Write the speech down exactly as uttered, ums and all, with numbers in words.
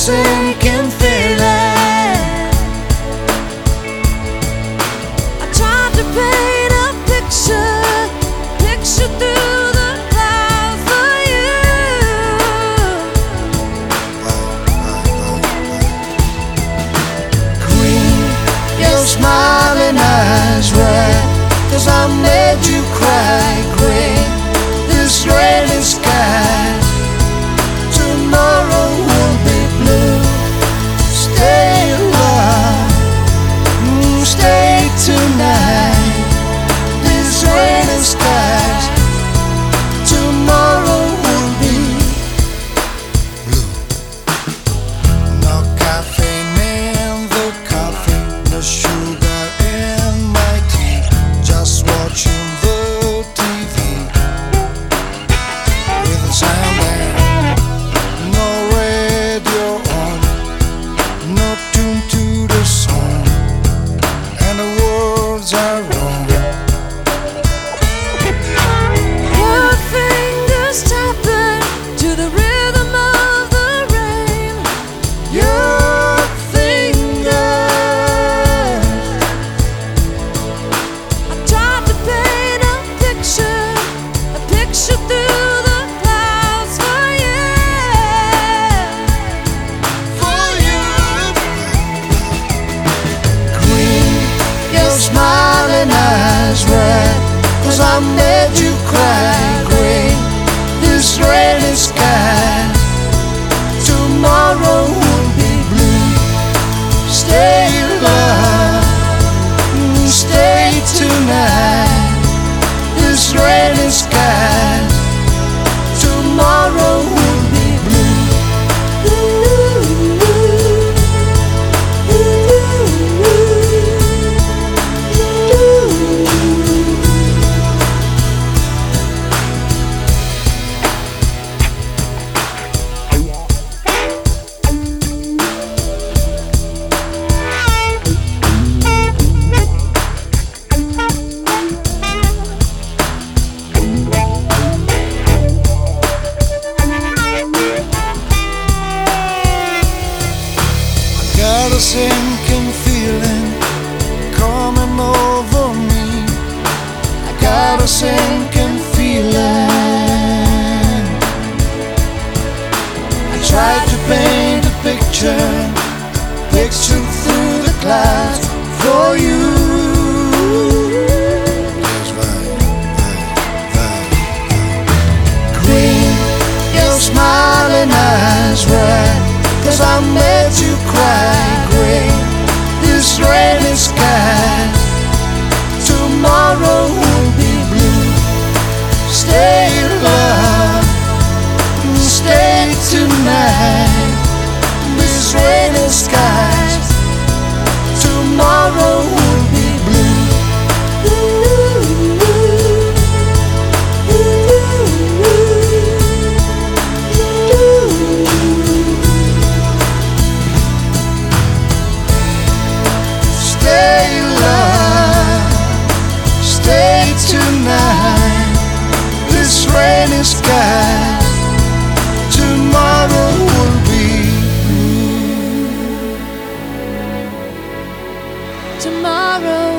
sinking feeling. I tried to paint a picture, picture through the clouds for you. Green, your smiling eyes, red, 'cause I made you cry. Green, this rainy sky, tomorrow will be blue. Stay alive, mm, stay tonight. These rainy skies, tomorrow will be blue. No caffeine in the coffee, no sugar in my tea. Just watching the T V with the sound there. No radio on, no tune to the song, and the words are wrong. Your fingers tapping to the rhythm of the rain. Your fingers. I tried to paint a picture, a picture through the clouds for you. For you. Green, your smiling eyes, red, 'cause I made you cry. Green, this rainy sky, tomorrow will be blue. Stay alive, mm, stay tonight. This rainy sky, tomorrow will be blue. Got a sinking feeling coming over me. I got a sinking feeling. I tried to paint a picture, picture through the clouds for you. That's right, right, right, right. Green, your smiling eyes, red, 'cause I made you cry. Green, this rainy sky, tomorrow will be blue. Stay alive, mm, stay tonight. These rainy skies, tomorrow will be blue. Stay alive, stay tonight. This rainy sky, tomorrow will be blue. Tomorrow